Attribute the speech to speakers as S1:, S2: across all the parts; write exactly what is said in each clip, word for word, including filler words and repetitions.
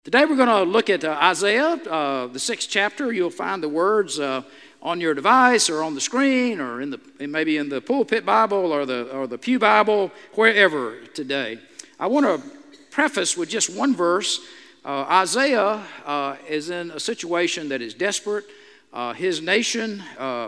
S1: Today we're going to look at uh, Isaiah, uh, the sixth chapter. You'll find the words uh, on your device or on the screen or in the maybe in the pulpit Bible or the or the pew Bible, wherever today. I want to preface with just one verse. Uh, Isaiah uh, is in a situation that is desperate. Uh, his nation uh,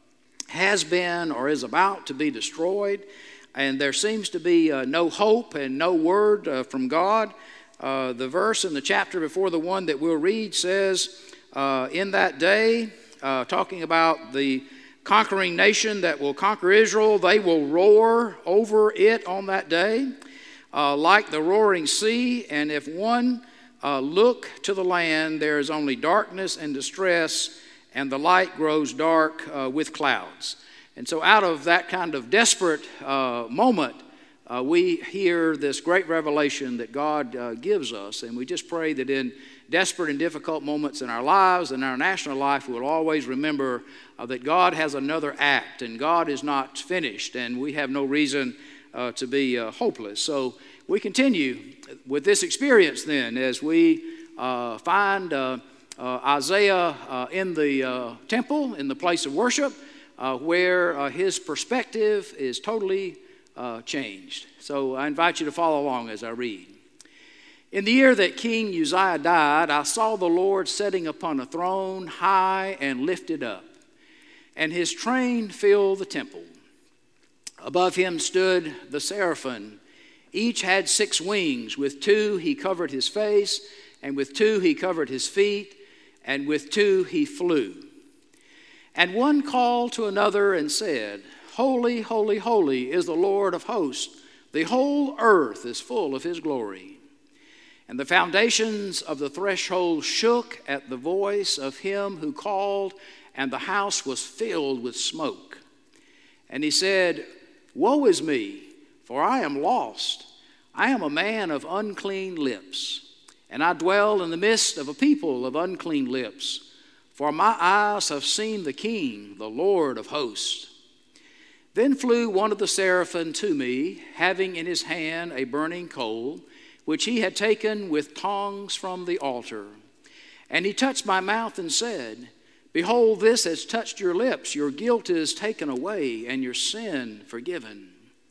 S1: has been or is about to be destroyed, and there seems to be uh, no hope and no word uh, from God. Uh, the verse in the chapter before the one that we'll read says, uh, in that day, uh, talking about the conquering nation that will conquer Israel, they will roar over it on that day uh, like the roaring sea. And if one uh, look to the land, there is only darkness and distress, and the light grows dark uh, with clouds. And so out of that kind of desperate uh, moment, Uh, we hear this great revelation that God uh, gives us, and we just pray that in desperate and difficult moments in our lives and our national life, we'll always remember uh, that God has another act, and God is not finished, and we have no reason uh, to be uh, hopeless. So we continue with this experience then as we uh, find uh, uh, Isaiah uh, in the uh, temple, in the place of worship, uh, where uh, his perspective is totally Uh, changed. So I invite you to follow along as I read. In the year that King Uzziah died, I saw the Lord sitting upon a throne high and lifted up, and his train filled the temple. Above him stood the seraphim. Each had six wings. With two he covered his face, and with two he covered his feet, and with two he flew. And one called to another and said, Holy, holy, holy is the Lord of hosts. The whole earth is full of his glory. And the foundations of the threshold shook at the voice of him who called, and the house was filled with smoke. And he said, Woe is me, for I am lost. I am a man of unclean lips, and I dwell in the midst of a people of unclean lips. For my eyes have seen the King, the Lord of hosts. Then flew one of the seraphim to me, having in his hand a burning coal, which he had taken with tongs from the altar. And he touched my mouth and said, Behold, this has touched your lips. Your guilt is taken away, and your sin forgiven.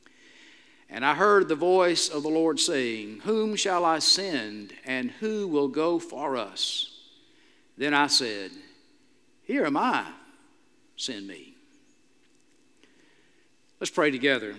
S1: And I heard the voice of the Lord saying, Whom shall I send, and who will go for us? Then I said, Here am I, send me. Let's pray together.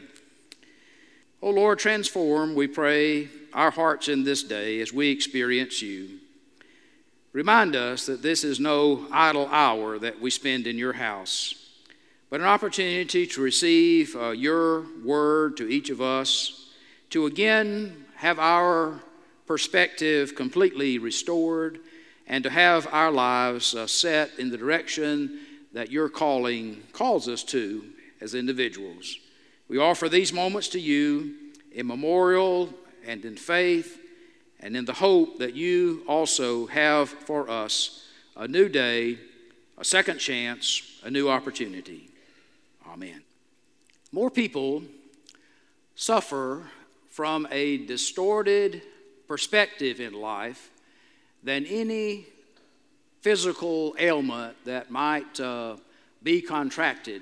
S1: Oh Lord, transform, we pray, our hearts in this day as we experience you. Remind us that this is no idle hour that we spend in your house, but an opportunity to receive uh, your word to each of us, to again have our perspective completely restored, and to have our lives uh, set in the direction that your calling calls us to as individuals. We offer these moments to you in memorial and in faith and in the hope that you also have for us a new day, a second chance, a new opportunity. Amen. More people suffer from a distorted perspective in life than any physical ailment that might uh, be contracted.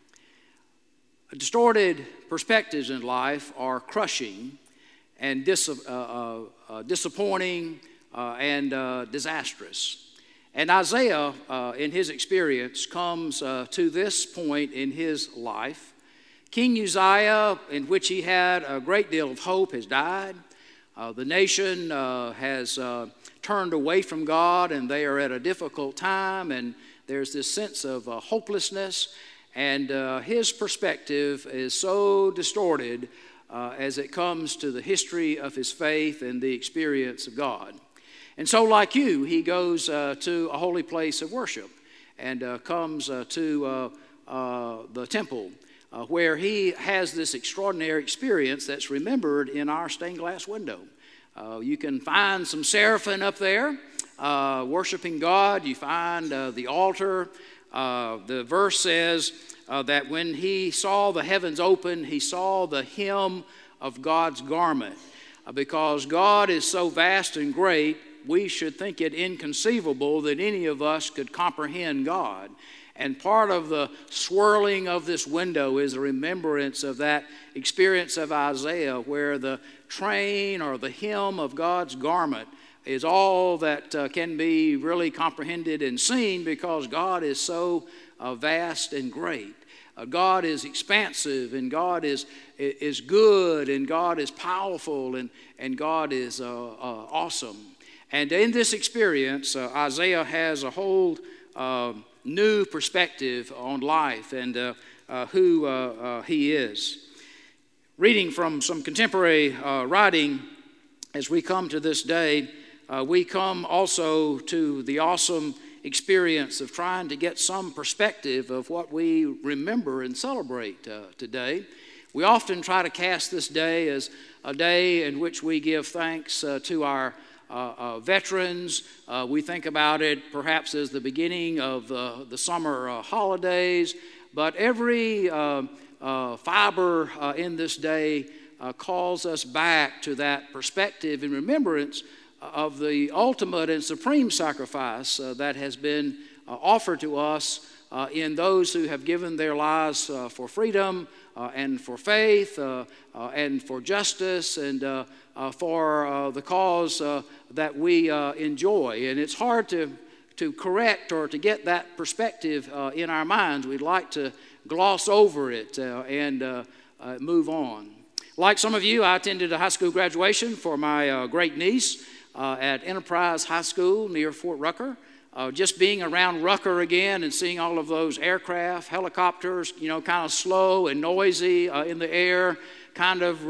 S1: Distorted perspectives in life are crushing and dis- uh, uh, uh, disappointing uh, and uh, disastrous. And Isaiah, uh, in his experience, comes uh, to this point in his life. King Uzziah, in which he had a great deal of hope, has died. Uh, the nation uh, has uh, turned away from God, and they are at a difficult time, and there's this sense of uh, hopelessness. And uh, his perspective is so distorted uh, as it comes to the history of his faith and the experience of God. And so like you, he goes uh, to a holy place of worship and uh, comes uh, to uh, uh, the temple uh, where he has this extraordinary experience that's remembered in our stained glass window. Uh, you can find some seraphim up there uh, worshiping God. You find uh, the altar. Uh, the verse says uh, that when he saw the heavens open, he saw the hem of God's garment. Uh, because God is so vast and great we should think it inconceivable that any of us could comprehend God. And part of the swirling of this window is a remembrance of that experience of Isaiah, where the train or the hem of God's garment is all that uh, can be really comprehended and seen, because God is so uh, vast and great. Uh, God is expansive, and God is is good, and God is powerful, and, and God is uh, uh, awesome. And in this experience, uh, Isaiah has a whole uh, new perspective on life and uh, uh, who uh, uh, he is. Reading from some contemporary uh, writing, as we come to this day, uh, we come also to the awesome experience of trying to get some perspective of what we remember and celebrate uh, today. We often try to cast this day as a day in which we give thanks uh, to our uh, uh, veterans. Uh, we think about it perhaps as the beginning of uh, the summer uh, holidays, but every uh, uh, fiber uh, in this day uh, calls us back to that perspective and remembrance of the ultimate and supreme sacrifice uh, that has been uh, offered to us uh, in those who have given their lives uh, for freedom uh, and for faith uh, uh, and for justice and uh, uh, for uh, the cause uh, that we uh, enjoy. And it's hard to, to correct or to get that perspective uh, in our minds. We'd like to gloss over it uh, and uh, uh, move on. Like some of you, I attended a high school graduation for my uh, great niece Uh, at Enterprise High School near Fort Rucker. Uh, just being around Rucker again and seeing all of those aircraft, helicopters, you know, kind of slow and noisy uh, in the air, kind of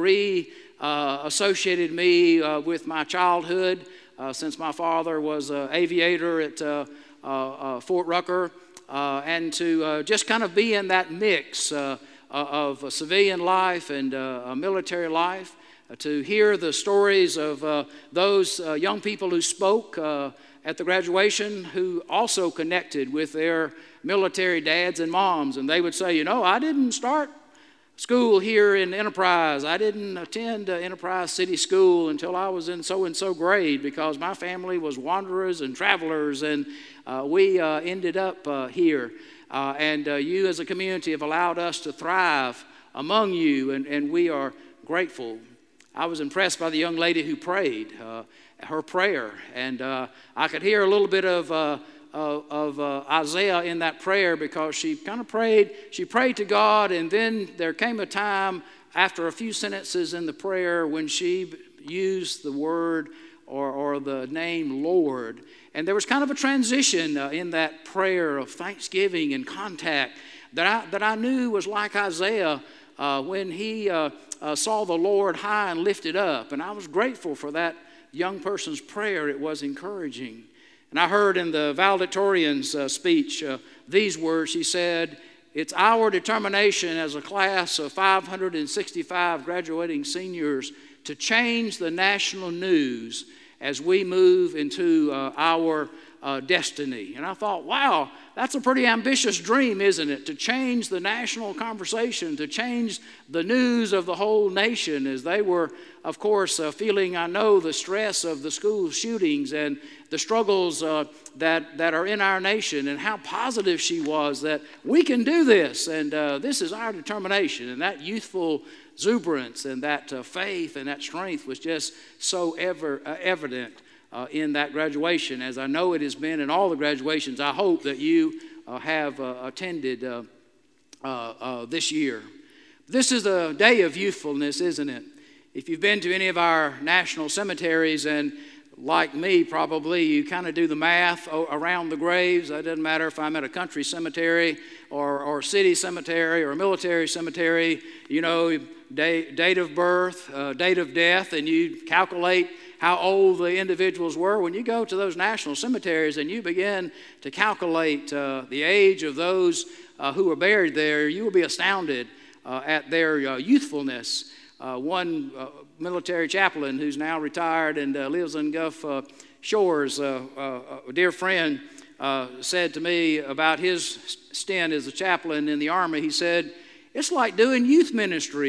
S1: re-associated uh, me uh, with my childhood uh, since my father was an aviator at uh, uh, uh, Fort Rucker. Uh, and to uh, just kind of be in that mix uh, of uh, civilian life and uh, military life. Uh, to hear the stories of uh, those uh, young people who spoke uh, at the graduation, who also connected with their military dads and moms. And they would say, you know, I didn't start school here in Enterprise. I didn't attend uh, Enterprise City School until I was in so-and-so grade, because my family was wanderers and travelers, and uh, we uh, ended up uh, here. Uh, and uh, you as a community have allowed us to thrive among you, and, and we are grateful. I was impressed by the young lady who prayed, uh, her prayer, and uh, I could hear a little bit of, uh, of, of uh, Isaiah in that prayer, because she kind of prayed, she prayed to God, and then there came a time after a few sentences in the prayer when she used the word or, or the name Lord, and there was kind of a transition uh, in that prayer of thanksgiving and contact that I, that I knew was like Isaiah uh, when he uh, Uh, saw the Lord high and lifted up. And I was grateful for that young person's prayer. It was encouraging. And I heard in the valedictorian's uh, speech uh, these words. She said, "It's our determination as a class of five hundred sixty-five graduating seniors to change the national news as we move into uh, our uh, destiny." And I thought, wow, that's a pretty ambitious dream, isn't it? To change the national conversation, to change the news of the whole nation, as they were, of course, uh, feeling, I know, the stress of the school shootings and the struggles uh, that, that are in our nation, and how positive she was that we can do this, and uh, this is our determination. And that youthful exuberance and that uh, faith and that strength was just so ever uh, evident uh, in that graduation, as I know it has been in all the graduations I hope that you uh, have uh, attended uh, uh, uh, this year. This is a day of youthfulness, isn't it? If you've been to any of our national cemeteries, and like me probably, you kind of do the math around the graves. It doesn't matter if I'm at a country cemetery or, or city cemetery or a military cemetery, you know, day, date of birth, uh, date of death, and you calculate how old the individuals were. When you go to those national cemeteries and you begin to calculate uh, the age of those uh, who are buried there, you will be astounded uh, at their uh, youthfulness. Uh, one uh, military chaplain who's now retired and uh, lives in Gulf uh, Shores, uh, uh, a dear friend, uh, said to me about his stint as a chaplain in the Army. He said, "It's like doing youth ministry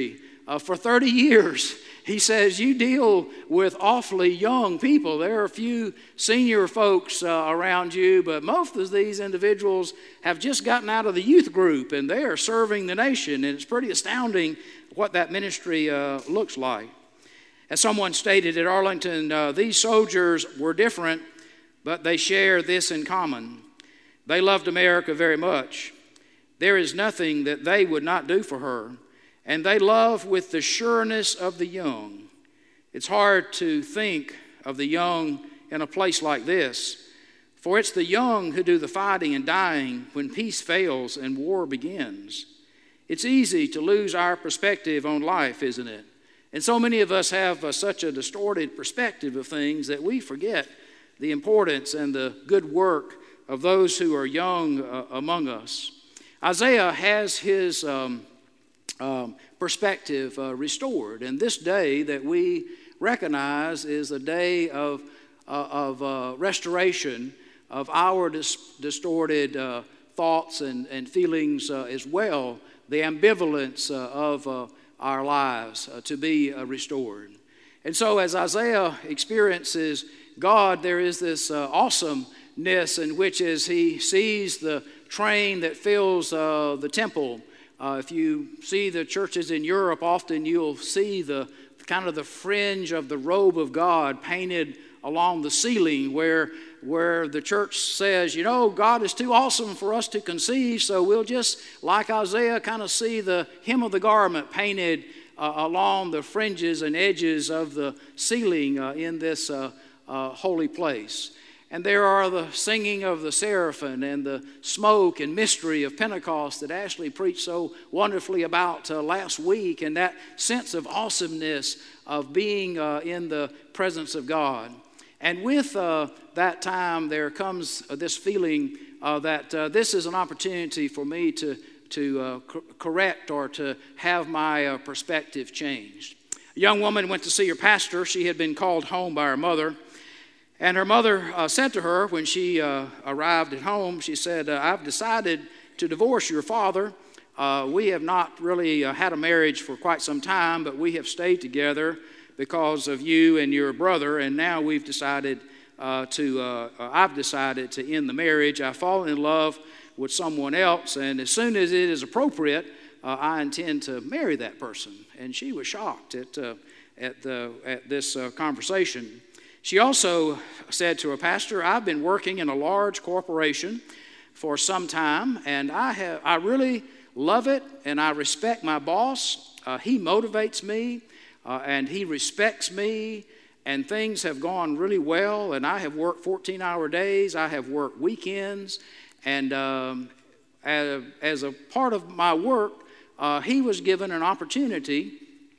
S1: uh, for thirty years. He says, you deal with awfully young people. There are a few senior folks uh, around you, but most of these individuals have just gotten out of the youth group, and they are serving the nation, and it's pretty astounding what that ministry uh, looks like. As someone stated at Arlington, uh, these soldiers were different, but they share this in common. They loved America very much. There is nothing that they would not do for her. And they love with the sureness of the young. It's hard to think of the young in a place like this, for it's the young who do the fighting and dying when peace fails and war begins. It's easy to lose our perspective on life, isn't it? And so many of us have uh, such a distorted perspective of things that we forget the importance and the good work of those who are young uh, among us. Isaiah has his um, um, perspective uh, restored, and this day that we recognize is a day of, uh, of uh, restoration of our dis- distorted uh, thoughts and, and feelings uh, as well, the ambivalence uh, of uh, our lives uh, to be uh, restored. And so as Isaiah experiences God, there is this uh, awesomeness in which as he sees the train that fills uh, the temple. Uh, if you see the churches in Europe, often you'll see the kind of the fringe of the robe of God painted along the ceiling where, where the church says, you know, God is too awesome for us to conceive, so we'll just, like Isaiah, kind of see the hem of the garment painted uh, along the fringes and edges of the ceiling uh, in this uh, uh, holy place. And there are the singing of the seraphim and the smoke and mystery of Pentecost that Ashley preached so wonderfully about uh, last week, and that sense of awesomeness of being uh, in the presence of God. And with uh, that time, there comes uh, this feeling uh, that uh, this is an opportunity for me to, to uh, co- correct or to have my uh, perspective changed. A young woman went to see her pastor. She had been called home by her mother. And her mother uh, said to her when she uh, arrived at home, she said, uh, I've decided to divorce your father. Uh, we have not really uh, had a marriage for quite some time, but we have stayed together because of you and your brother, and now we've decided uh, to, uh, I've decided to end the marriage. I've fallen in love with someone else, and as soon as it is appropriate, uh, I intend to marry that person. And she was shocked at, uh, at, the, at this uh, conversation. She also said to her pastor, I've been working in a large corporation for some time, and I have I really love it, and I respect my boss. Uh, he motivates me, uh, and he respects me, and things have gone really well, and I have worked fourteen-hour days. I have worked weekends, and um, as, as a part of my work, uh, he was given an opportunity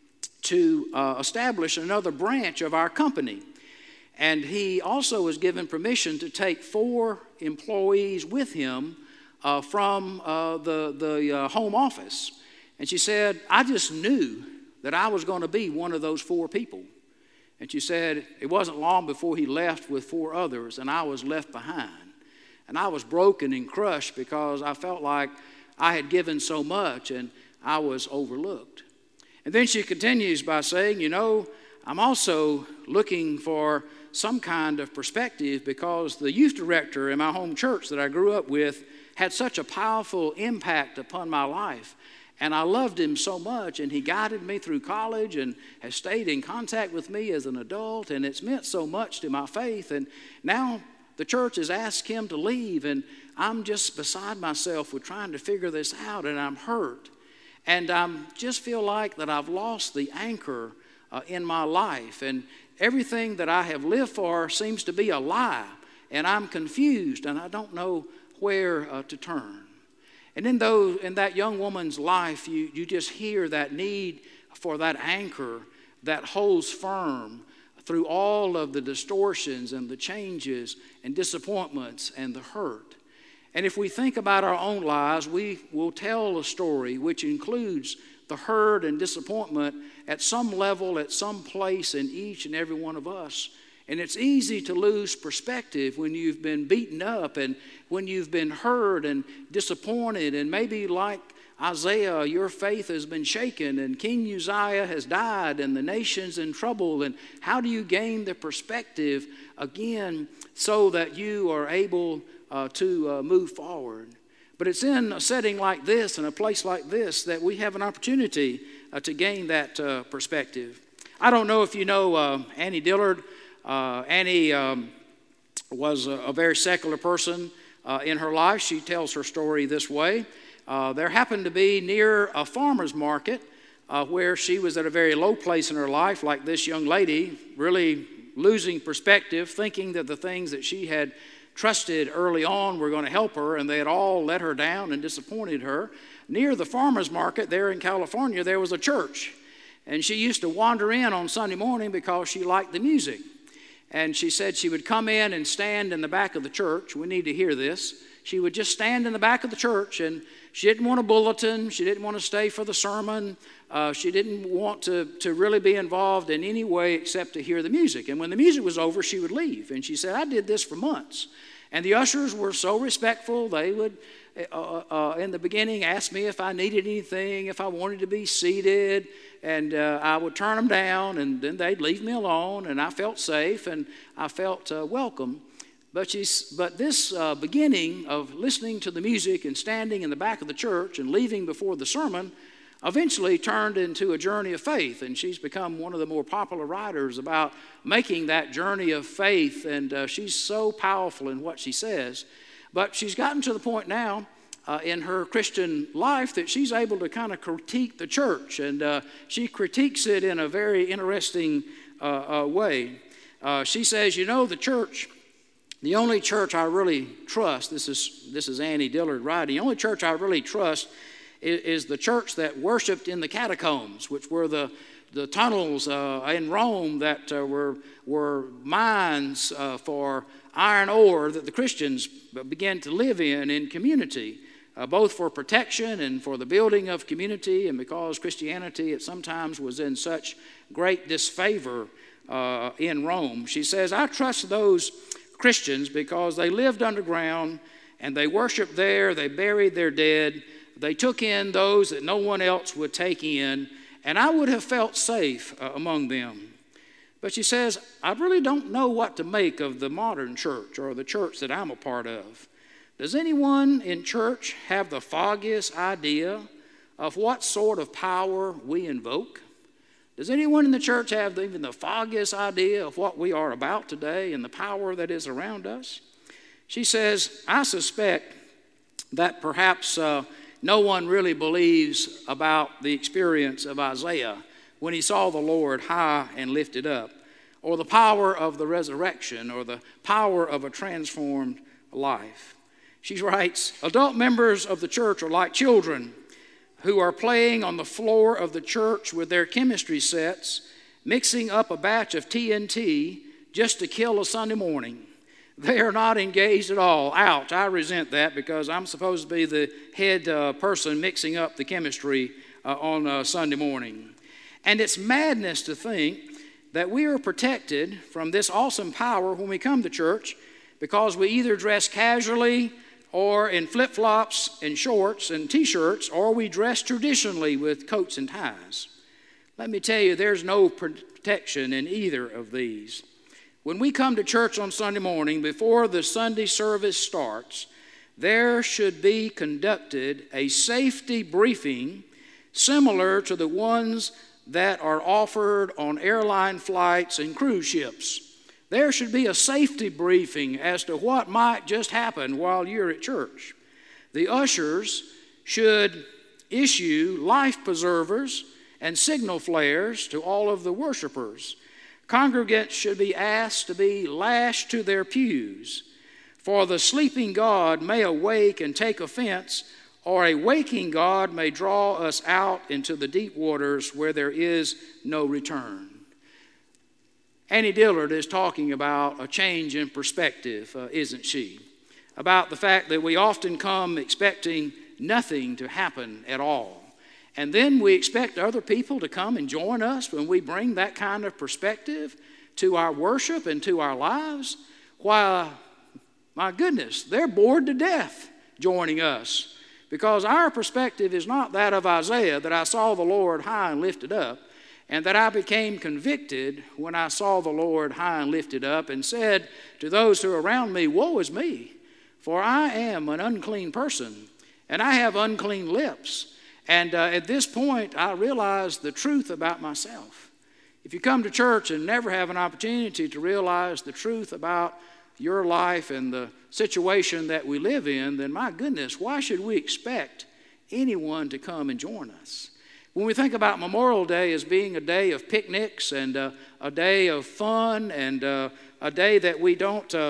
S1: to uh, establish another branch of our company. And he also was given permission to take four employees with him uh, from uh, the, the uh, home office. And she said, I just knew that I was going to be one of those four people. And she said, it wasn't long before he left with four others, and I was left behind. And I was broken and crushed because I felt like I had given so much and I was overlooked. And then she continues by saying, you know, I'm also looking for some kind of perspective because the youth director in my home church that I grew up with had such a powerful impact upon my life. And I loved him so much, and he guided me through college and has stayed in contact with me as an adult, and it's meant so much to my faith. And now the church has asked him to leave, and I'm just beside myself with trying to figure this out, and I'm hurt. And I just feel like that I've lost the anchor uh, in my life, and everything that I have lived for seems to be a lie, and I'm confused, and I don't know where uh, to turn. And in, those, in that young woman's life, you, you just hear that need for that anchor that holds firm through all of the distortions and the changes and disappointments and the hurt. And if we think about our own lives, we will tell a story which includes the hurt and disappointment at some level, at some place in each and every one of us. And it's easy to lose perspective when you've been beaten up and when you've been hurt and disappointed and maybe like Isaiah, your faith has been shaken, and King Uzziah has died, and the nation's in trouble. And how do you gain the perspective again so that you are able uh, to uh, move forward? But it's in a setting like this, in a place like this, that we have an opportunity uh, to gain that uh, perspective. I don't know if you know uh, Annie Dillard. Uh, Annie um, was a, a very secular person uh, in her life. She tells her story this way. Uh, there happened to be near a farmer's market uh, where she was at a very low place in her life, like this young lady, really losing perspective, thinking that the things that she had trusted early on were going to help her, and they had all let her down and disappointed her. Near the farmer's market there in California, there was a church, and she used to wander in on Sunday morning because she liked the music. And she said she would come in and stand in the back of the church. We need to hear this. She would just stand in the back of the church, and she didn't want a bulletin. She didn't want to stay for the sermon. Uh, she didn't want to, to really be involved in any way except to hear the music. And when the music was over, she would leave. And she said, I did this for months. And the ushers were so respectful. They would, uh, uh, in the beginning, ask me if I needed anything, if I wanted to be seated. And uh, I would turn them down, and then they'd leave me alone. And I felt safe, and I felt uh, welcome. But, she's, but this uh, beginning of listening to the music and standing in the back of the church and leaving before the sermon eventually turned into a journey of faith. And she's become one of the more popular writers about making that journey of faith. And uh, she's so powerful in what she says. But she's gotten to the point now uh, in her Christian life that she's able to kind of critique the church. And uh, she critiques it in a very interesting uh, uh, way. Uh, she says, you know, the church... The only church I really trust, this is this is Annie Dillard writing, the only church I really trust is, is the church that worshiped in the catacombs, which were the, the tunnels uh, in Rome that uh, were, were mines uh, for iron ore that the Christians began to live in in community, uh, both for protection and for the building of community, and because Christianity at sometimes was in such great disfavor uh, in Rome. She says, I trust those Christians because they lived underground and they worshiped there, they buried their dead, they took in those that no one else would take in, and I would have felt safe uh, among them. But she says, I really don't know what to make of the modern church or the church that I'm a part of. Does anyone in church have the foggiest idea of what sort of power we invoke? Does anyone in the church have even the foggiest idea of what we are about today and the power that is around us? She says, I suspect that perhaps uh, no one really believes about the experience of Isaiah when he saw the Lord high and lifted up, or the power of the resurrection, or the power of a transformed life. She writes, adult members of the church are like children who are playing on the floor of the church with their chemistry sets, mixing up a batch of T N T just to kill a Sunday morning. They are not engaged at all. Ouch, I resent that because I'm supposed to be the head uh, person mixing up the chemistry uh, on uh, Sunday morning. And it's madness to think that we are protected from this awesome power when we come to church because we either dress casually or in flip-flops and shorts and T-shirts, or we dress traditionally with coats and ties. Let me tell you, there's no protection in either of these. When we come to church on Sunday morning, before the Sunday service starts, there should be conducted a safety briefing similar to the ones that are offered on airline flights and cruise ships. There should be a safety briefing as to what might just happen while you're at church. The ushers should issue life preservers and signal flares to all of the worshipers. Congregants should be asked to be lashed to their pews, for the sleeping God may awake and take offense, or a waking God may draw us out into the deep waters where there is no return. Annie Dillard is talking about a change in perspective, uh, isn't she? About the fact that we often come expecting nothing to happen at all. And then we expect other people to come and join us when we bring that kind of perspective to our worship and to our lives. Why, my goodness, they're bored to death joining us Because our perspective is not that of Isaiah, that I saw the Lord high and lifted up, and that I became convicted when I saw the Lord high and lifted up, and said to those who are around me, woe is me, for I am an unclean person, and I have unclean lips. And uh, at this point, I realized the truth about myself. If you come to church and never have an opportunity to realize the truth about your life and the situation that we live in, then my goodness, why should we expect anyone to come and join us? When we think about Memorial Day as being a day of picnics and uh, a day of fun and uh, a day that we don't uh,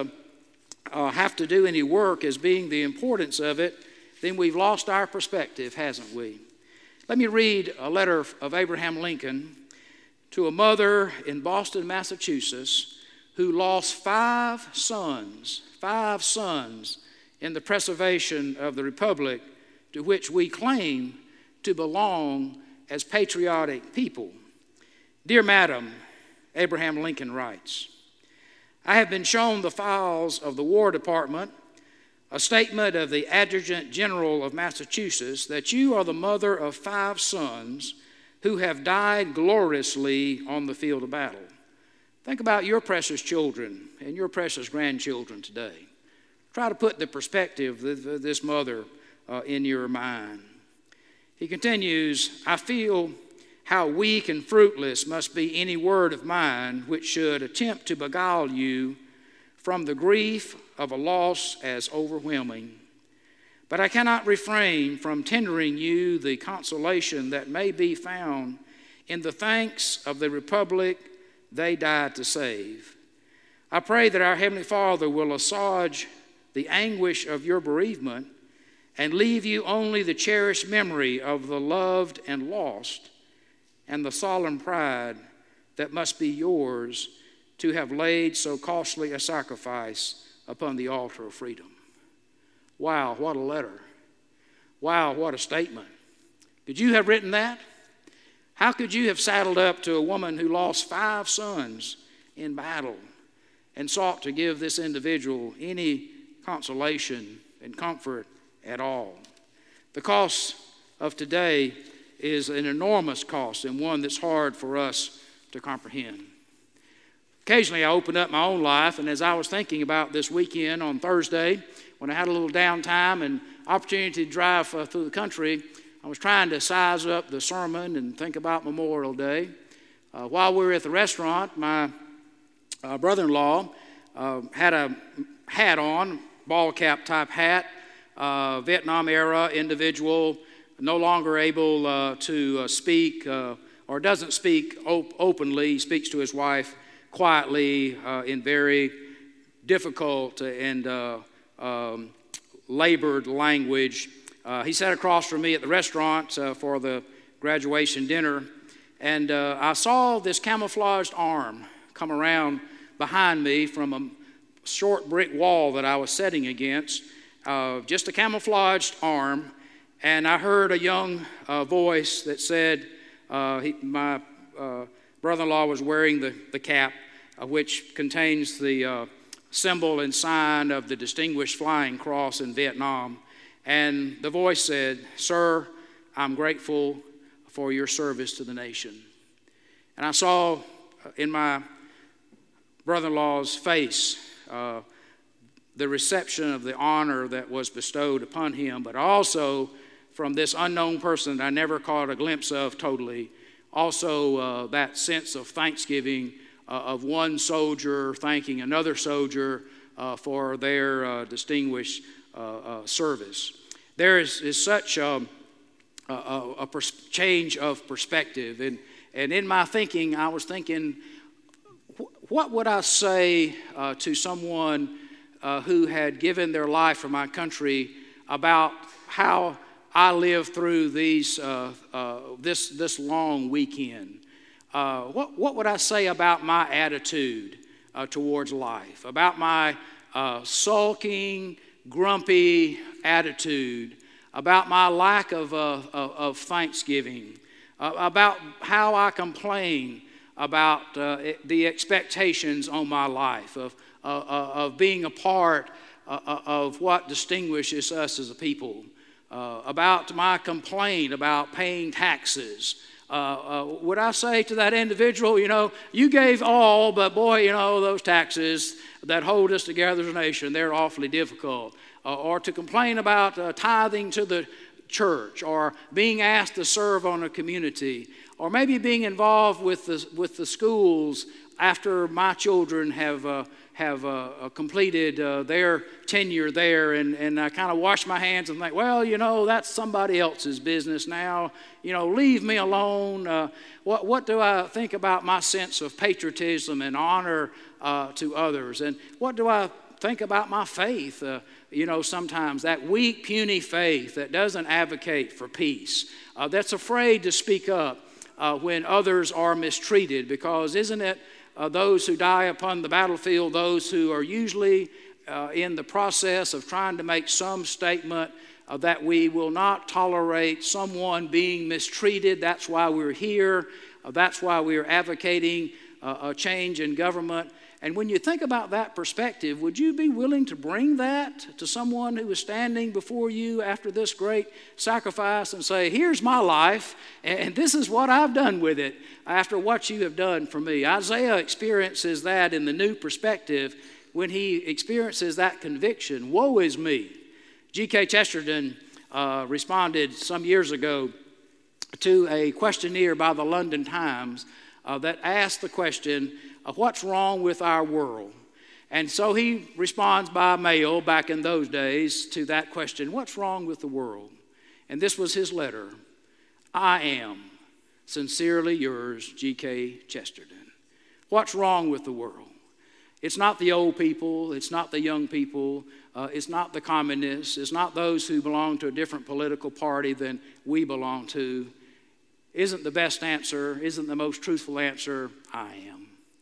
S1: uh, have to do any work as being the importance of it, then we've lost our perspective, hasn't we? Let me read a letter of Abraham Lincoln to a mother in Boston, Massachusetts, who lost five sons, five sons in the preservation of the republic to which we claim to belong as patriotic people. Dear Madam, Abraham Lincoln writes, I have been shown the files of the War Department, a statement of the Adjutant General of Massachusetts that you are the mother of five sons who have died gloriously on the field of battle. Think about your precious children and your precious grandchildren today. Try to put the perspective of this mother uh, in your mind. He continues, I feel how weak and fruitless must be any word of mine which should attempt to beguile you from the grief of a loss as overwhelming. But I cannot refrain from tendering you the consolation that may be found in the thanks of the republic they died to save. I pray that our Heavenly Father will assuage the anguish of your bereavement and leave you only the cherished memory of the loved and lost, and the solemn pride that must be yours to have laid so costly a sacrifice upon the altar of freedom. Wow, what a letter. Wow, what a statement. Could you have written that? How could you have saddled up to a woman who lost five sons in battle and sought to give this individual any consolation and comfort at all? The cost of today is an enormous cost and one that's hard for us to comprehend. Occasionally I open up my own life, and as I was thinking about this weekend on Thursday, when I had a little downtime and opportunity to drive uh, through the country, I was trying to size up the sermon and think about Memorial Day. Uh, while we were at the restaurant, my uh, brother-in-law uh, had a hat on, ball cap type hat, uh, Vietnam era individual, no longer able uh, to uh, speak uh, or doesn't speak op- openly. He speaks to his wife quietly uh, in very difficult and uh, um, labored language. Uh, he sat across from me at the restaurant uh, for the graduation dinner, and uh, I saw this camouflaged arm come around behind me from a short brick wall that I was sitting against, uh, just a camouflaged arm, and I heard a young uh, voice that said, uh, he, my uh, brother-in-law was wearing the, the cap, uh, which contains the uh, symbol and sign of the Distinguished Flying Cross in Vietnam. And the voice said, "Sir, I'm grateful for your service to the nation." And I saw in my brother-in-law's face uh, the reception of the honor that was bestowed upon him, but also from this unknown person that I never caught a glimpse of totally, also uh, that sense of thanksgiving uh, of one soldier thanking another soldier uh, for their uh, distinguished uh, uh, service. There is, is such um, a, a, a pers- change of perspective. And, and in my thinking, I was thinking, wh- what would I say uh, to someone uh, who had given their life for my country about how I lived through these uh, uh, this this long weekend? Uh, what what would I say about my attitude uh, towards life? About my uh, sulking, grumpy attitude? About my lack of uh, of, of thanksgiving? Uh, about how I complain about uh, the expectations on my life of uh, of being a part uh, of what distinguishes us as a people? uh, about my complaint about paying taxes, uh, uh, would I say to that individual, you know, you gave all, but boy, you know, those taxes that hold us together as a nation, they're awfully difficult. Uh, or to complain about uh, tithing to the church, or being asked to serve on a community, or maybe being involved with the, with the schools after my children have uh, have uh, completed uh, their tenure there, and, and I kind of wash my hands and think, well, you know, that's somebody else's business now. You know, leave me alone. Uh, what what do I think about my sense of patriotism and honor uh, to others? And what do I think about my faith? Uh, you know, sometimes that weak, puny faith that doesn't advocate for peace, uh, that's afraid to speak up uh, when others are mistreated, because isn't it Uh, those who die upon the battlefield, those who are usually uh, in the process of trying to make some statement uh, that we will not tolerate someone being mistreated. That's why we're here. Uh, that's why we're advocating uh, a change in government. And when you think about that perspective, would you be willing to bring that to someone who is standing before you after this great sacrifice and say, here's my life, and this is what I've done with it after what you have done for me? Isaiah experiences that in the new perspective when he experiences that conviction. Woe is me. G K Chesterton uh, responded some years ago to a questionnaire by the London Times uh, that asked the question, what's wrong with our world? And so he responds by mail back in those days to that question, what's wrong with the world? And this was his letter. I am sincerely yours, G K Chesterton. What's wrong with the world? It's not the old people. It's not the young people. Uh, it's not the communists. It's not those who belong to a different political party than we belong to. Isn't the best answer, isn't the most truthful answer, I am.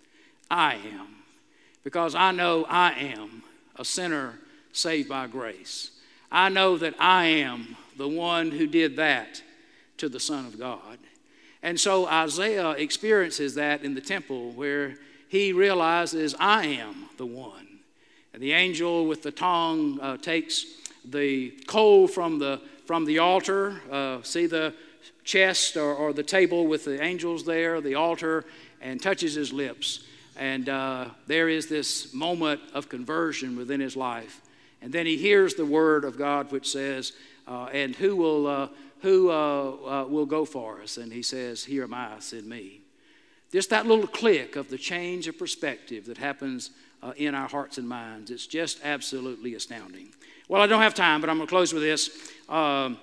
S1: I am, because I know I am a sinner saved by grace. I know that I am the one who did that to the Son of God. And so Isaiah experiences that in the temple, where he realizes, I am the one. And the angel with the tongue uh, takes the coal from the, from the altar, uh, see the chest or, or the table with the angels there, the altar, and touches his lips. And uh, there is this moment of conversion within his life. And then he hears the word of God which says, uh, and who will uh, who uh, uh, will go for us? And he says, here am I, send me. Just that little click of the change of perspective that happens uh, in our hearts and minds. It's just absolutely astounding. Well, I don't have time, but I'm going to close with this. Um,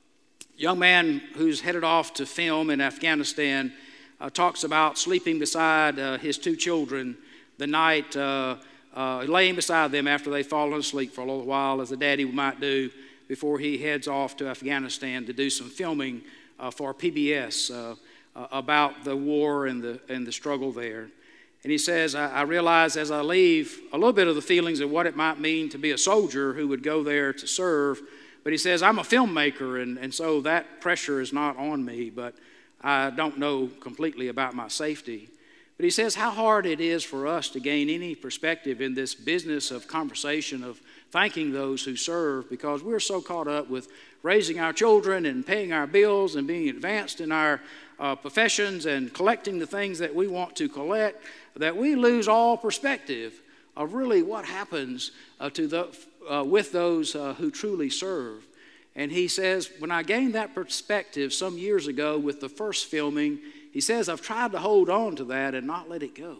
S1: young man who's headed off to film in Afghanistan Uh, talks about sleeping beside uh, his two children the night, uh, uh, laying beside them after they've fallen asleep for a little while, as a daddy might do before he heads off to Afghanistan to do some filming uh, for P B S uh, uh, about the war and the and the struggle there. And he says, I, I realize as I leave a little bit of the feelings of what it might mean to be a soldier who would go there to serve. But he says, I'm a filmmaker, and, and so that pressure is not on me, but I don't know completely about my safety. But he says how hard it is for us to gain any perspective in this business of conversation of thanking those who serve, because we're so caught up with raising our children and paying our bills and being advanced in our uh, professions and collecting the things that we want to collect, that we lose all perspective of really what happens uh, to the, uh, with those uh, who truly serve. And he says, when I gained that perspective some years ago with the first filming, he says, I've tried to hold on to that and not let it go.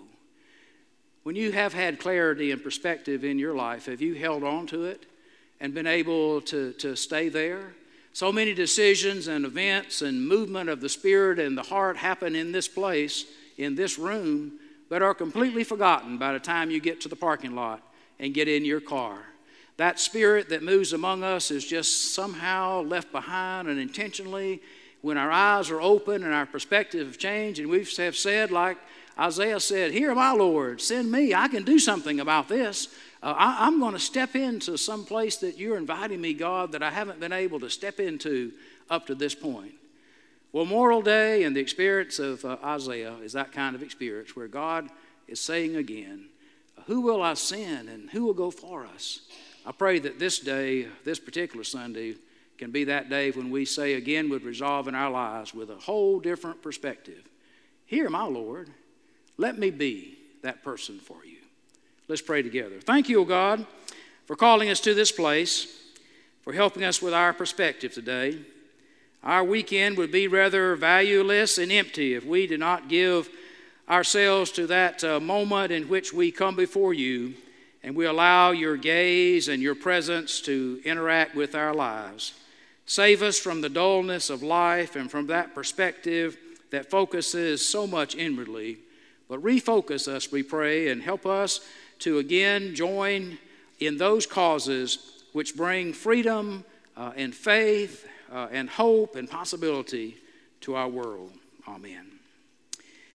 S1: When you have had clarity and perspective in your life, have you held on to it and been able to, to stay there? So many decisions and events and movement of the Spirit and the heart happen in this place, in this room, but are completely forgotten by the time you get to the parking lot and get in your car. That Spirit that moves among us is just somehow left behind unintentionally when our eyes are open and our perspective have changed, and we have said, like Isaiah said, here, my Lord, send me. I can do something about this. Uh, I, I'm going to step into some place that you're inviting me, God, that I haven't been able to step into up to this point. Well, Memorial Day and the experience of uh, Isaiah is that kind of experience where God is saying again, who will I send and who will go for us? I pray that this day, this particular Sunday, can be that day when we say again with resolve in our lives with a whole different perspective, here, my Lord, let me be that person for you. Let's pray together. Thank you, O God, for calling us to this place, for helping us with our perspective today. Our weekend would be rather valueless and empty if we did not give ourselves to that uh, moment in which we come before you and we allow your gaze and your presence to interact with our lives. Save us from the dullness of life and from that perspective that focuses so much inwardly, but refocus us, we pray, and help us to again join in those causes which bring freedom uh, and faith uh, and hope and possibility to our world. Amen.